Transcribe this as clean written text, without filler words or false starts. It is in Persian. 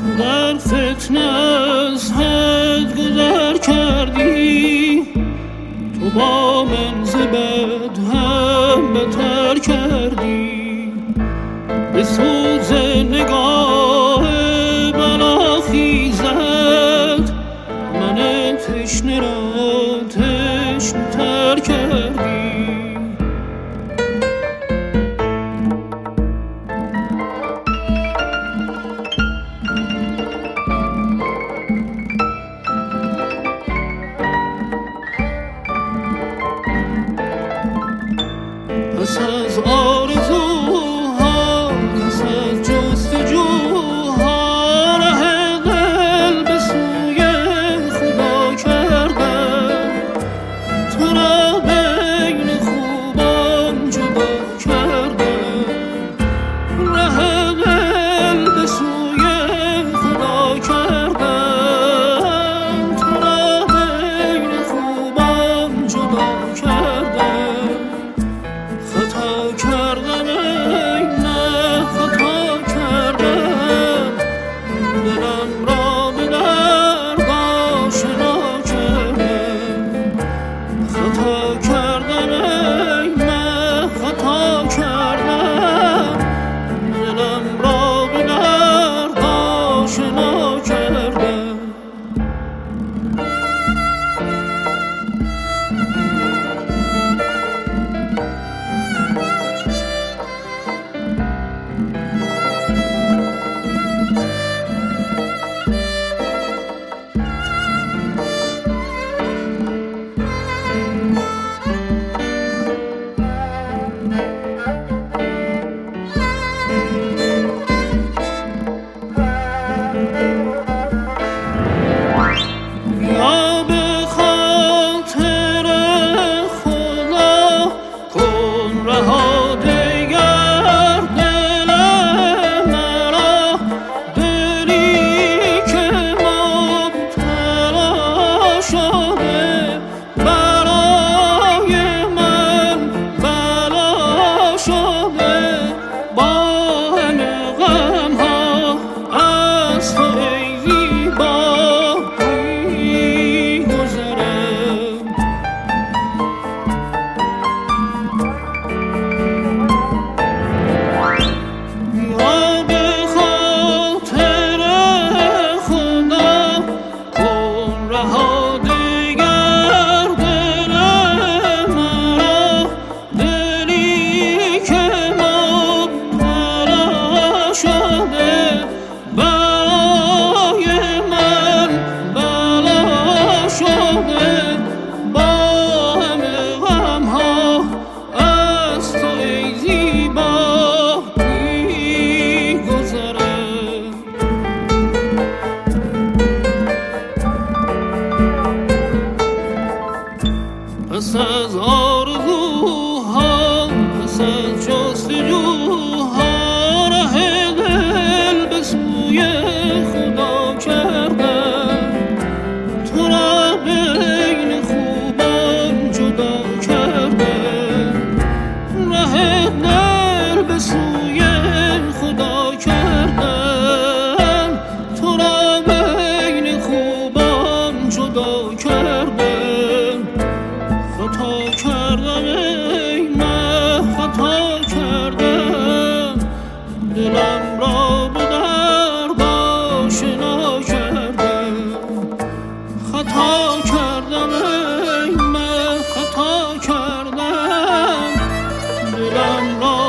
در فتنه از حد گذر کردی، تو با من ز بد هم بتر کردی. به سوز نگاه بلاخیزد من تشنه را تشنه تر کردی. پس از آرزوها، پس از جستجوها، ره دل به سوی خدا کردم. تو را بین خوبان جدا کردم، ره دل به سوی خدا کردم. تو را بین خوبان جدا کردم. خطا کردم ای نه خطا کردم، دلم را به درد آشنا کردم. خطا کردم ای نه خطا کردم، دلم را به درد آشنا کردم. یا به خاطر خدا کن رها دیگر دل مرا، دلی که مبتلا شده برای من بلا شده. با همه غم‌ها از تو ای زیبا پس از آرزوها، پس از جستجوها، ره دل به سوی خدا کردم. تو را بین خوبان جدا کردم، ره دل به سوی خدا کردم. تو را بین خوبان جدا کردم. خطا کردم ای من خطا کردم، دلم را به درد آشنا کردم. خطا کردم ای من خطا کردم، دلم را